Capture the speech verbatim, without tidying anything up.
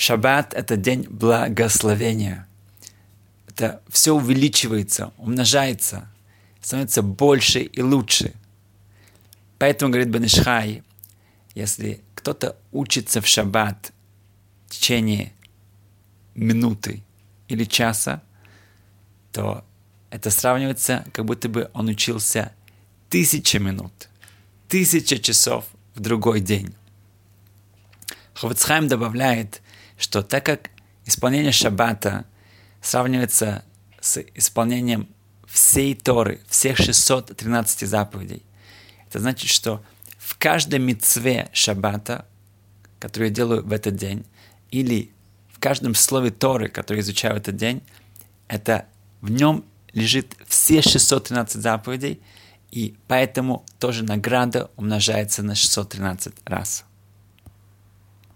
Шаббат – это день благословения. Это все увеличивается, умножается, становится больше и лучше. Поэтому, говорит Бен Иш Хай, если кто-то учится в шаббат в течение минуты или часа, то это сравнивается, как будто бы он учился тысяча минут, тысяча часов в другой день. Хафец Хаим добавляет, что так как исполнение шаббата сравнивается с исполнением всей Торы, всех шестисот тринадцати заповедей, это значит, что в каждой мицве шаббата, которую я делаю в этот день, или в каждом слове Торы, которое я изучаю в этот день, это в нем лежит все шестьсот тринадцать заповедей, и поэтому тоже награда умножается на шестьсот тринадцать раз.